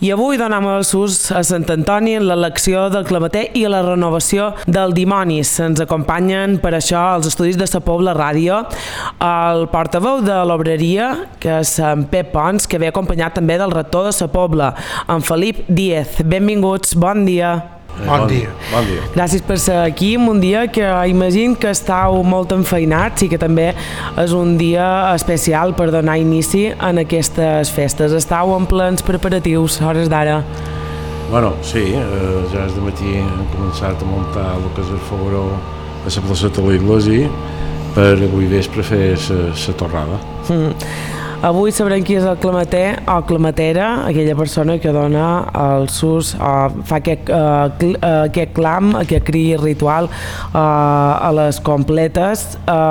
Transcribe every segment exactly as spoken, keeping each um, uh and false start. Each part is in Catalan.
I avui donem el sus a Sant Antoni en l'elecció del Clameter i la renovació del Dimonis. Ens acompanyen per això als estudis de Sa Pobla Ràdio el portaveu de l'obreria, que és en Pep Pons, que ve acompanyat també del rector de Sa Pobla, en Felip Díez. Benvinguts, bon dia. Bon dia. Bon dia. Gràcies per ser aquí en un dia que imagino que estàu molt enfeinats i que també és un dia especial per donar inici en aquestes festes. Estàu en plens preparatius, hores d'ara. Bueno, sí, eh, ja és de matí hem començat a muntar el que és el fogueró a la plaça de l'Iglesi per avui vespre fer la torrada. Mm. Avui sabrem qui és el clameter o clametera, aquella persona que dona el sus, o fa aquest, uh, cl uh, aquest clam, aquest cri ritual uh, a les completes.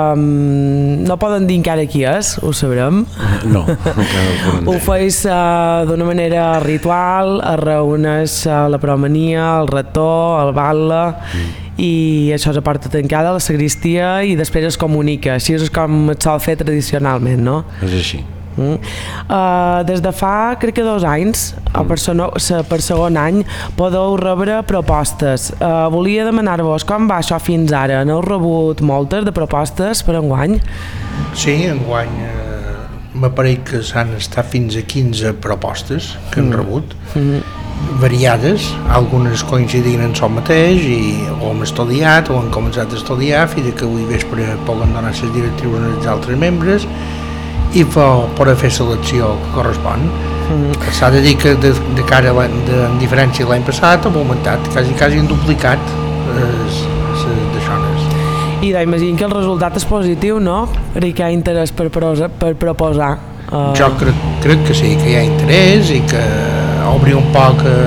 Um, no poden dir encara qui és, ho sabrem? No, encara ho poden dir. Ho feis uh, d'una manera ritual, es reuneix uh, la promenia, el rector, el batlle, mm. i això és a porta tancada a la sagristia i després es comunica. Així és com es sol fer tradicionalment, no? És així. Mm. Uh, des de fa, crec que dos anys, mm. o per, sono, per segon any, podeu rebre propostes. Uh, volia demanar-vos com va això fins ara. N'heu rebut moltes de propostes per enguany? Sí, enguany eh, m'apareix que s'han estat fins a quinze propostes que han mm. rebut. Mm. variades, algunes coincidint en el mateix i o hem estudiat o hem començat a estudiar fins que avui vespre poden donar les directrius als altres membres i per, per a fer selecció que correspon. Mm. S'ha de dir que de, de cara a de, en diferència l'any passat hem augmentat, quasi, quasi han duplicat les deixones. I imagino que el resultat és positiu, no? Perquè hi ha interès per, prosa, per proposar. Uh... Jo crec, crec que sí, que hi ha interès i que obrir un poc a,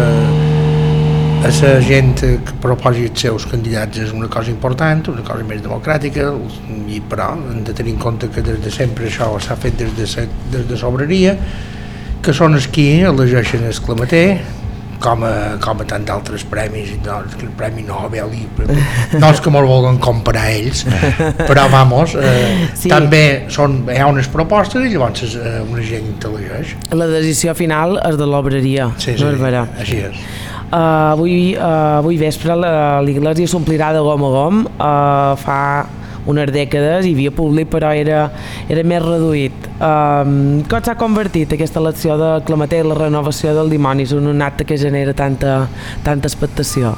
a la gent que proposi els seus candidats és una cosa important, una cosa més democràtica, i però hem de tenir en compte que des de sempre això s'ha fet des de, des de l'obreria, que són els qui elegeixen el clameter, com a, com a tant d'altres premis, no, el Premi Nobel, i, no els que molt volen comprar ells, però vamos, eh, sí. també són, hi ha unes propostes i llavors eh, una gent elegeix. La decisió final és de l'obreria, sí, no sí, és vera. Així és. Uh, avui, uh, avui vespre l'Iglesi s'omplirà de gom a gom. Uh, fa unes dècades hi havia públic però era, era més reduït. Um, com s'ha convertit aquesta elecció de clameter i la renovació del Dimonis en un acte que genera tanta, tanta expectació?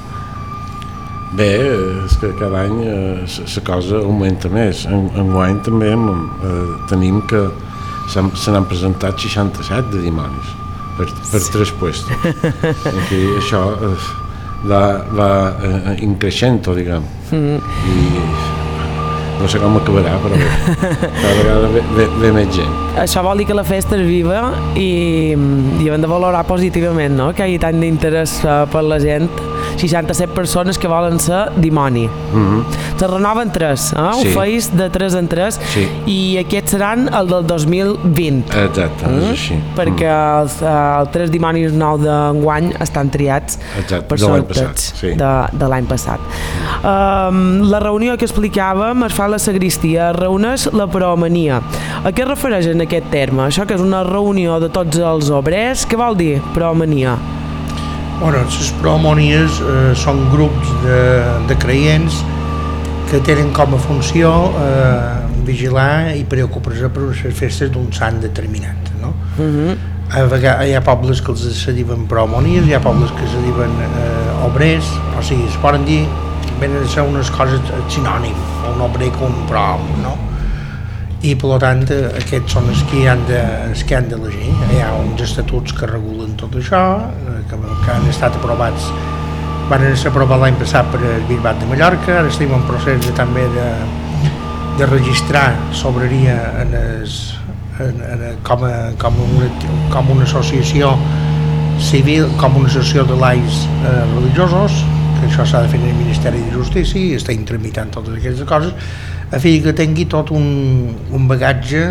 Bé, és que cada any la cosa augmenta més. En, enguany també eh, tenim que se n'han presentat seixanta-set de Dimonis per, per sí. tres puestos. I això eh, va, va eh, increixent, diguem. Mm. I no sé com acabarà, però bé, cada vegada ve, ve, ve més gent. Això vol dir que la festa és viva i, i hem de valorar positivament, no?, que hi hagi tant d'interès uh, per la gent. seixanta-set persones que volen ser dimoni. Mm-hmm. Se renoven tres, eh? Sí. Ho feis de tres en tres, sí. I aquests seran el del dos mil vint. Exacte, mm? és així. Perquè mm. els, els tres dimonis nous d'enguany estan triats Exacte. per sorteig sí. de, de l'any passat. Um, la reunió que explicàvem es fa a la sagristia, es reuneix la promenia. A què refereix en aquest terme? Això que és una reunió de tots els obrers, què vol dir promenia? Bueno, les promonies eh, són grups de, de creients que tenen com a funció eh, vigilar i preocupar-se per les festes d'un sant determinat, no? Uh-huh. A vegades hi ha pobles que se diuen promonies, hi ha pobles que se diuen eh, obrers, o sigui, es poden dir, venen a ser unes coses sinònim, un obrer com un prom, no? I per tant aquests són els que han de, els que han d'elegir. Hi ha uns estatuts que regulen tot això, que, que han estat aprovats, van ser aprovats l'any passat per el Bisbat de Mallorca, ara estem en procés de, també de, de registrar l'obreria en es, en, en, com, a, com, una, com una associació civil, com una associació de laics eh, religiosos, que això s'ha de fer en el Ministeri de Justícia i està tramitant totes aquestes coses, a fi que tingui tot un, un bagatge,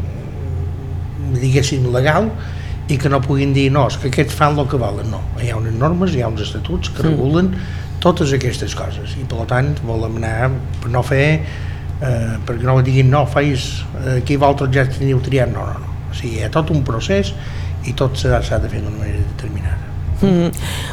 diguéssim, legal, i que no puguin dir, no, és que aquests fan el que volen, no. Hi ha unes normes, hi ha uns estatuts que regulen totes aquestes coses, i per tant volem anar per no fer, eh, perquè no diguin, no, feis, aquí vosaltres ja teniu triat, no, no, no. O sigui, hi ha tot un procés i tot s'ha de fer d'una manera determinada. Mm -hmm.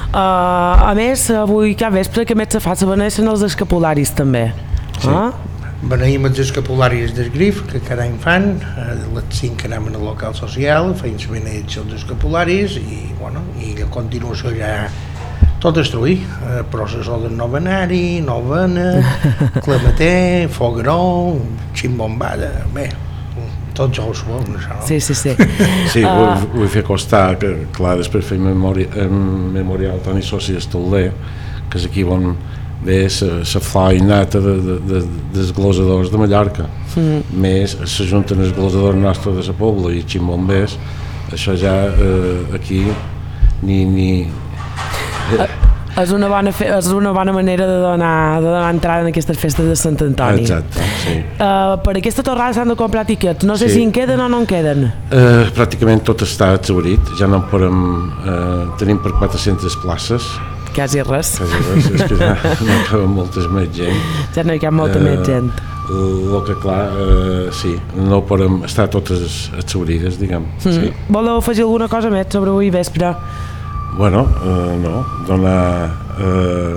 uh, a més, avui cap vespre que més se fa, se beneixen els escapularis també. Sí. Ah? Beneïm els escapularis del Grif, que cada any fan, a les cinc anem al local social, feim la benedicció dels escapularis i, bueno, i a continuació ja tot destruir, eh, processó del novenari, novena, clamater, fogueró, ximbombada, bé, tots els bons, això, no? Sí, sí, sí. Sí, uh... vull, vull fer constar que, clar, després fer memori en memorial Toni Soci Estolder, que és aquí on ve la flor innata de, de, de, dels glosadors de Mallorca. Mm. Més s'ajunten els glosadors nostres de la Pobla i ximbombers, això ja eh, aquí ni... ni eh. És una, bona fe és una bona manera de donar, de donar entrada en aquestes festes de Sant Antoni. Exacte, sí. Uh, per aquesta torrada s'han de comprar tiquets, no sé sí. si en queden o no en queden. Uh, pràcticament tot està exhaurit, ja no en podem, uh, tenim per quatre-centes places. Quasi res. Quasi res, és que ja no hi caben moltes més gent. Ja no hi cap molta uh, més gent. El que clar, uh, sí, no podem estar totes exhaurides, diguem. Mm. Sí. Voleu afegir alguna cosa més sobre avui vespre? Bueno, uh, no, donar... Uh,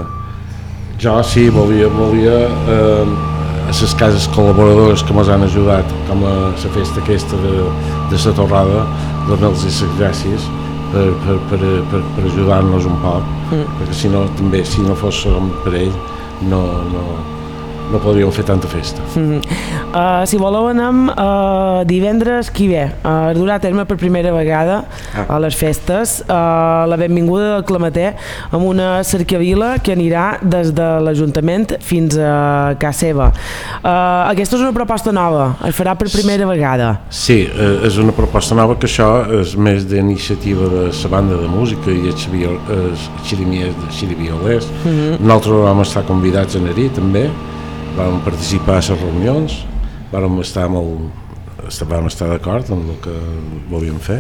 jo sí, volia, volia uh, a les cases col·laboradores que ens han ajudat, com a la festa aquesta de, de la torrada, donar-los les gràcies per, per, per, per, per ajudar-nos un poc, mm. perquè si no, també, si no fos per ell, no, no, no podríem fer tanta festa. Mm. Uh, si voleu anem uh, divendres qui ve, uh, es durà a terme per primera vegada ah. a les festes uh, la benvinguda del Clamater amb una cercavila que anirà des de l'Ajuntament fins a casa seva. Uh, aquesta és una proposta nova, es farà per primera vegada. Sí, uh, és una proposta nova, que això és més d'iniciativa de la banda de música i els xirimiers de xiriviolers. Mm -hmm. Nosaltres vam estar convidats a anar-hi també, vam participar a les reunions, vam estar, molt, vam estar d'acord amb el que volíem fer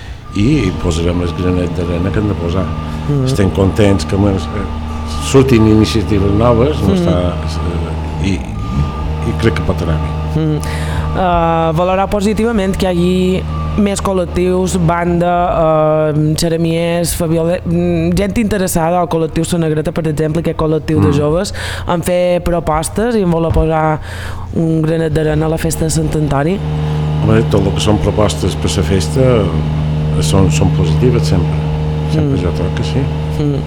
i posarem el granet d'arena que hem de posar. Mm. Estem contents que surtin iniciatives noves, no mm. està, i, i crec que pot anar bé. Mm. Uh, valorar positivament que hi hagi més col·lectius, banda, uh, xeremiers, fabioler, gent interessada al col·lectiu Sa Negreta, per exemple, aquest col·lectiu mm. de joves, en fer propostes i en voler posar un granet d'arena a la festa de Sant Antoni. Home, tot el que són propostes per la festa són, són positives sempre, sempre mm. jo trobo que sí. Mm.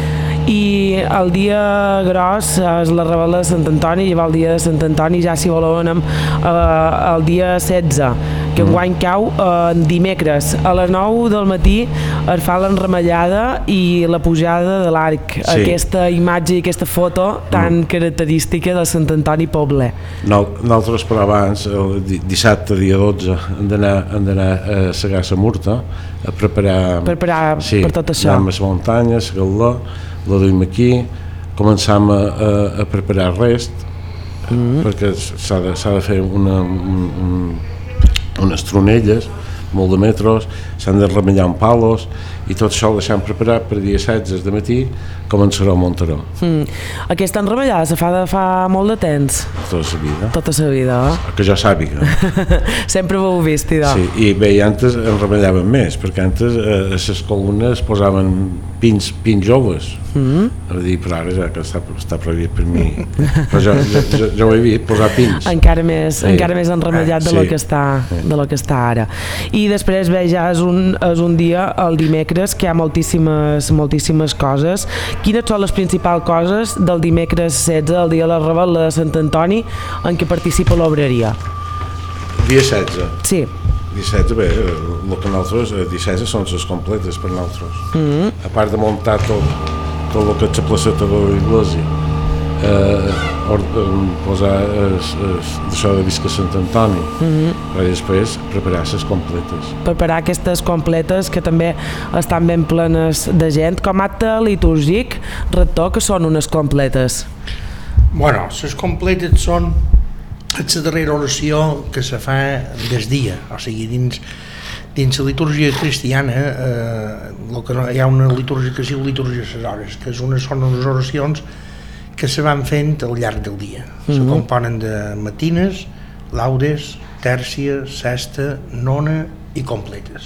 I el dia gros és la rebel·la de Sant Antoni, i va el dia de Sant Antoni, ja si voleu anem uh, el dia setze, que enguany cau uh, dimecres a les nou del matí es fa l'enremellada i la pujada de l'arc, sí. Aquesta imatge i aquesta foto tan mm. característica de Sant Antoni Pobler. No, nosaltres per abans, el dissabte dia dotze, hem d'anar a segar la Murta, a preparar, preparar sí, per tot això. Anem a les muntanyes, a Galdó, la duim aquí, començam a, a, a preparar rest, mm. perquè s'ha de, s'ha de fer una, un, un, unes tronelles, molt de metros, s'han de remellar amb palos, i tot això ho deixem preparat per dia setze de matí, començarà a Montaró. Mm. Aquesta enremellada se fa de fa molt de temps? Tota la vida. Tota la vida, eh? Que jo sàpiga. Sempre ho heu vist, idò. Sí, i bé, i antes enremellaven més, perquè antes a les columnes posaven pins, pins joves. Mm. A dir, però ara ja que està, està prohibit per mi. Però jo, jo, jo, jo ho he vist, posar pins. Encara més, sí. encara més enremellat de, sí. lo que està, sí. de lo que està ara. I després, bé, ja és un, és un dia, el dimecres, que hi ha moltíssimes, moltíssimes coses. Quines són les principals coses del dimecres setze, el dia de la rebel·la de Sant Antoni, en què participa l'obreria? Dia setze? Sí. Dia setze, bé, el que nosaltres, dia setze són les completes per nosaltres. Mm-hmm. A part de muntar tot, tot el que és la placeta de l'església, eh, posar això de visca Sant Antoni, mm-hmm. i després preparar les completes. Preparar aquestes completes que també estan ben plenes de gent. Com a acte litúrgic, rector, que són unes completes? Bueno, les completes són la darrera oració que se fa des dia, o sigui, dins dins la litúrgia cristiana eh, que no, hi ha una litúrgia que es diu litúrgia de les hores, que és una, són unes oracions que se van fent al llarg del dia. Mm-hmm. Se componen de matines, laudes, tèrcia, sexta, nona i completes.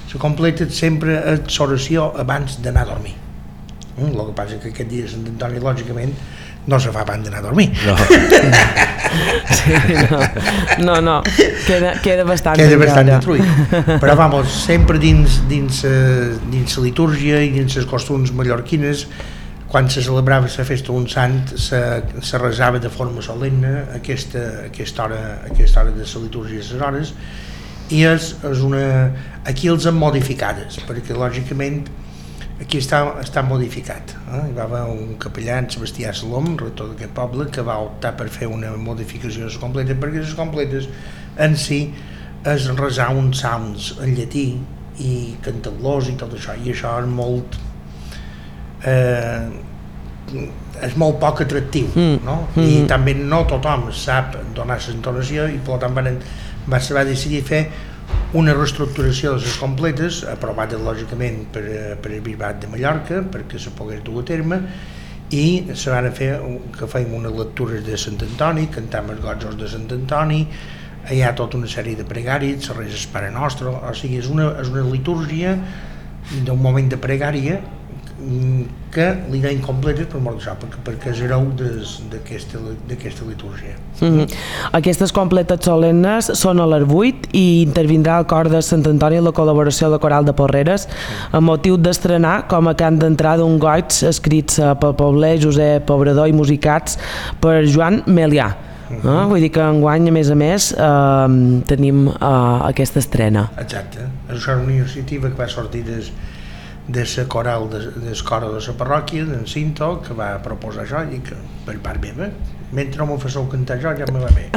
la completa sempre és l'oració abans d'anar a dormir. El que passa és que aquest dia de Sant Antoni, lògicament, no se fa abans d'anar a dormir. No, sí, no, no, no. Queda, queda bastant queda bastant detruït. Però, vamos, sempre dins, dins, dins la litúrgia i dins les costums mallorquines, quan se celebrava la festa d'un sant, se, se resava de forma solemne aquesta, aquesta, hora, aquesta hora de la litúrgia de les hores, i és, és una... aquí els han modificades, perquè lògicament aquí està, està modificat. Eh? Hi va haver un capellà, en Sebastià Salom, rector d'aquest poble, que va optar per fer una modificació de les completes, perquè les completes en si és resar uns salms en llatí i cantar-los i tot això, i això és molt eh, és molt poc atractiu, mm. no? Mm. I també no tothom sap donar l'entonació, i per tant van, va, se va decidir fer una reestructuració de les completes, aprovada lògicament per, per el Bisbat de Mallorca, perquè se pogués dur a terme, i se van fer que fèiem unes lectures de Sant Antoni, cantam els gotzos de Sant Antoni, hi ha tota una sèrie de pregàries, se resa el Pare Nostre, o sigui, és una, és una litúrgia d'un moment de pregària que li deien completes per molt d'això, perquè, perquè és hereu d'aquesta litúrgia. Mm-hmm. Aquestes completes solemnes són a les vuit i intervindrà el cor de Sant Antoni en la col·laboració de la Coral de Porreres amb motiu d'estrenar com a cant d'entrada un goig escrits pel pobler Josep Obrador i musicats per Joan Melià. Uh-huh. eh? Vull dir que enguany, a més a més, eh, tenim eh, aquesta estrena. Exacte. Això és una iniciativa que va sortir des de la coral de, del coro de la parròquia, d'en Cinto, que va proposar això, i que per part meva, mentre no m'ho fasseu cantar jo, ja me va bé.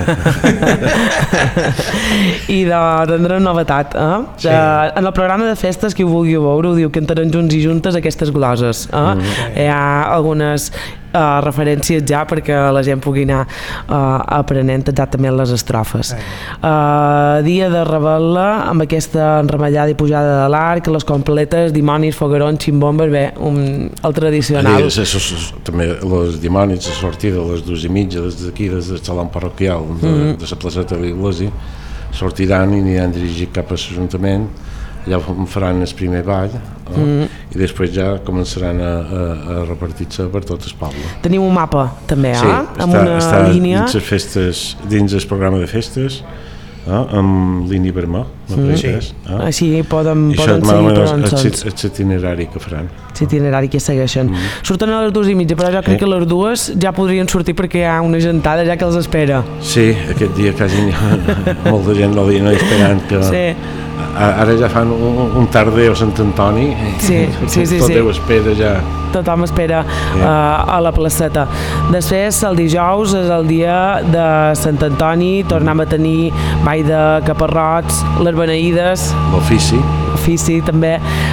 I de, tindrem novetat, eh? De, Sí. En el programa de festes, qui ho vulgui veure, ho diu que cantaran junts i juntes aquestes gloses. Eh? Mm. Sí. Hi ha algunes Uh, referències ja perquè la gent pugui anar uh, aprenent exactament les estrofes. Sí. Uh, dia de revetla amb aquesta enremellada i pujada de l'arc, les completes, dimonis, foguerons, ximbombes, bé, un, el tradicional. I, és, és, també els dimonis, la sortida a les dues i mitja des d'aquí, des del saló parroquial de, mm. de la placeta de l'Iglésia, sortiran i aniran dirigits cap a l'Ajuntament, ja faran el primer ball, eh? mm. i després ja començaran a, a, a repartir-se per tot el poble. Tenim un mapa també, sí, eh? Amb està, una està línia. Dins, festes, dins el programa de festes, eh? Amb línia vermell, mm. sí. eh? Així poden, I poden seguir per on són. És l'itinerari que faran. L'itinerari que segueixen. Mm. Surten a les dues i mitja, però jo crec sí. que les dues ja podrien sortir perquè hi ha una gentada ja que els espera. Sí, aquest dia quasi molta gent no havia esperant que... Sí. Ara ja fan un, un tarder a Sant Antoni, sí, sí, sí, tot sí. Déu espera ja. Tothom espera sí. uh, a la placeta. Després, el dijous és el dia de Sant Antoni, tornem a tenir ball de caparrots, les beneïdes, l'ofici, ofici també,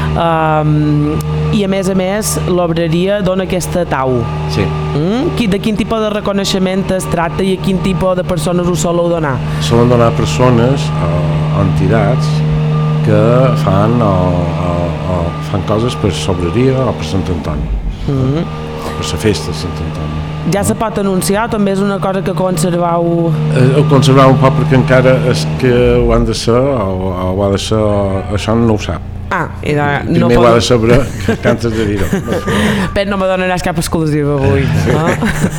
um, i a més a més l'obreria dona aquesta tau. Sí. Mm? De quin tipus de reconeixement es tracta i a quin tipus de persones ho soleu donar? Solen donar persones o, o entitats que fan o, o, o fan coses per l'obreria o per Sant Antoni, mm-hmm. o per la festa de Sant Antoni. Ja se pot anunciar, també és una cosa que conservau... Eh, ho conservau un poc perquè encara és que ho han de ser o, o ho ha de ser, això no ho sap. Ah, i de, primer no ho pot... ha de saber que antes de dir-ho. Però no me donaràs cap exclusiva avui, no?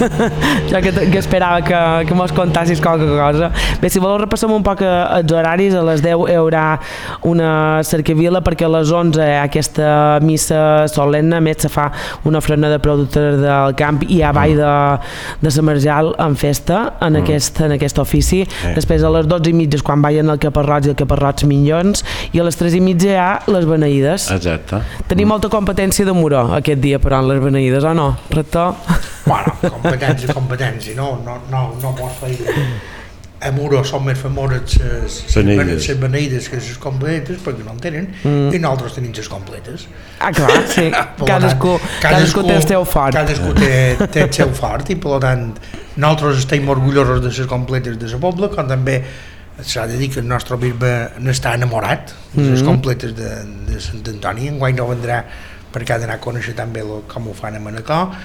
Jo que, que esperava que, que mos contassis qualque cosa. Bé, si voleu repassem un poc els horaris, a les deu hi haurà una cercavila perquè a les onze hi ha aquesta missa solemne, a més se fa una ofrena de productes del camp i hi ha ball de, de la Marjal en festa en, mm. aquest, en aquest ofici. Sí. Després a les dotze i mitja quan ballen el caparrots i el caparrots minyons i a les tres i mitja hi ha les beneïdes. Exacte. Tenim mm. molta competència de Muro aquest dia, però en les beneïdes, o no, rector? Bueno, competència, competència, no, no, no, no pots fer... A Muro són més famoses les beneïdes que les completes, perquè no en tenen, mm. i nosaltres tenim les completes. Ah, clar, sí. cadascú, cadascú, cadascú té el seu fort. Cadascú té, té el seu fort, i per tant, nosaltres estem orgullosos de les completes de la Pobla, com també s'ha de dir que el nostre bisbe n'està enamorat de les mm-hmm. completes de, de Sant Antoni. Enguany no vendrà perquè ha d'anar a conèixer també lo, com ho fan a Manacor,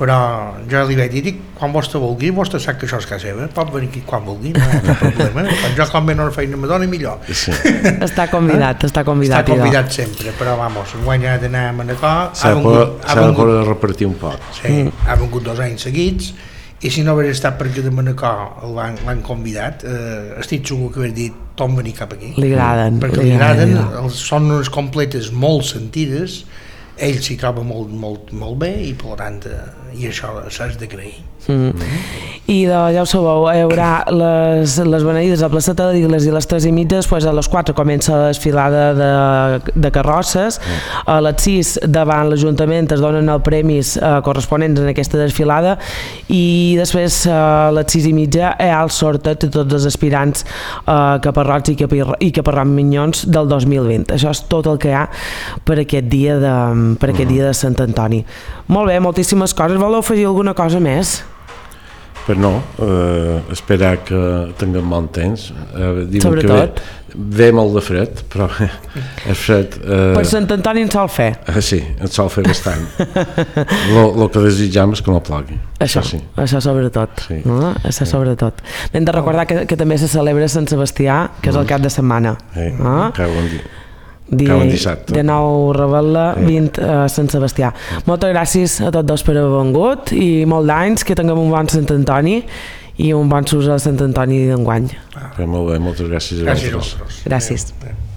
però jo li vaig dir, quan vostè vulgui, vostè sap que això és casa seva, pot venir aquí quan vulgui, no hi ha cap problema, quan jo com menys feina me doni millor. Sí. Està convidat, està convidat. Està convidat sempre, però vamos, enguany ha d'anar a Manacor, s'ha de poder repartir un poc. Sí, mm. ha vengut dos anys seguits, i si no hagués estat perquè de Manacor l'han convidat, eh, estic segur que hagués dit tom venir cap aquí. Li agraden. Perquè li agraden, els, són unes completes molt sentides, ell s'hi troba molt, molt, molt bé i per tant, i això s'has d'agrair. Mm. I de, ja ho sabeu, hi haurà les, les beneïdes a Placeta de l'Igles i les tres i mitja, després a les quatre comença la desfilada de, de carrosses, mm. a les sis davant l'Ajuntament es donen els premis eh, corresponents en aquesta desfilada i després a les sis i mitja hi ha el sorteig de tots els aspirants eh, caparrots i, capir, i caparrots minyons del dos mil vint. Això és tot el que hi ha per aquest dia de, per aquest mm. dia de Sant Antoni. Molt bé, moltíssimes coses. Voleu afegir alguna cosa més? Però no, eh, esperar que tinguem bon temps. Eh, Sobretot. Que ve, ve molt de fred, però és fred. Eh, per Sant Antoni en sol fer. Eh, sí, en sol fer bastant. El que desitjam és que no plogui. Això, això, sí. Això sobretot. Sí. No? Això sobretot. Hem de recordar que, que també se celebra Sant Sebastià, que és el cap de setmana. Sí, no? Cada bon dia. Dia, de nou Rebel·la, vint a Sant Sebastià. Moltes gràcies a tots dos per haver vengut i molt d'anys, que tinguem un bon Sant Antoni i un bon sus al Sant Antoni d'enguany. Ah, molt bé, moltes gràcies a vosaltres. Gràcies.